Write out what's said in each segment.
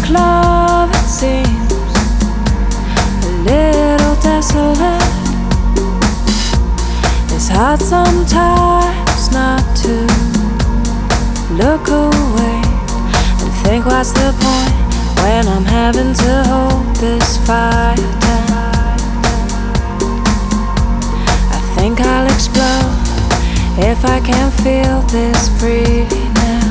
make love, it seems a little desolate. It's hard sometimes not to look away and think, what's the point when I'm having to hold this fire down? I think I'll explode if I can feel this freely now.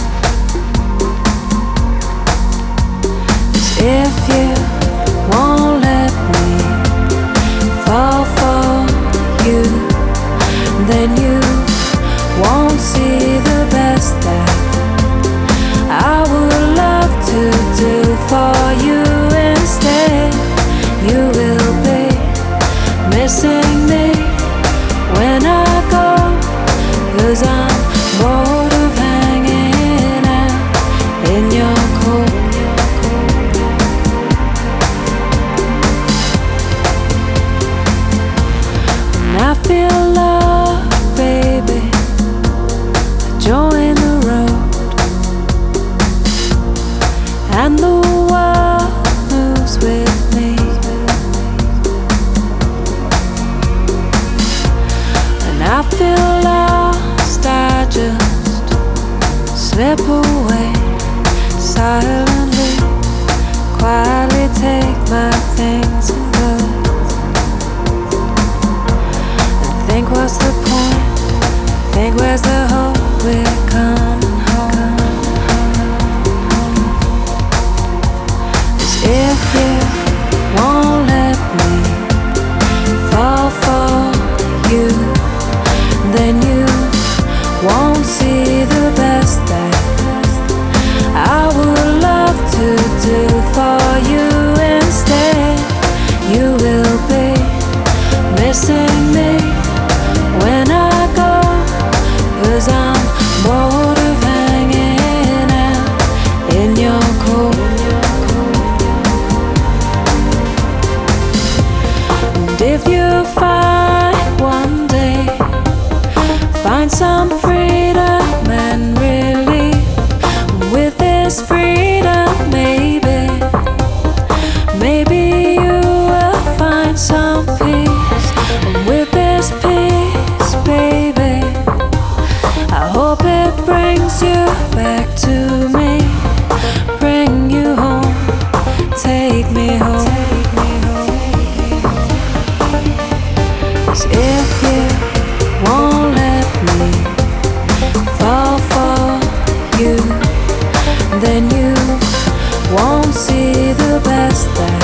'Cause if you won't let me fall for you, then you won't see the best that I would love to do for you. Instead, you will be missing me when I go, 'cause I'm bored of hanging out in your cold. When I feel love, baby, I join the road, and the world moves with me. When I feel lost, I just slip away silently, quietly take my things and go. And think, what's the point? Think, where's the hope we're coming home? 'Cause if you won't let me fall for you, then you won't see the best that I would love to do for you. Instead, you will be missing me when I go, 'cause I'm bored of hanging out in your cold. And if you find one day, find some freedom and relief with this freedom, maybe you will find some peace. And with this peace, baby, I hope it brings you back to me, bring you home, take me home. 'Cause if you won't let me fall for you, then you won't see the best that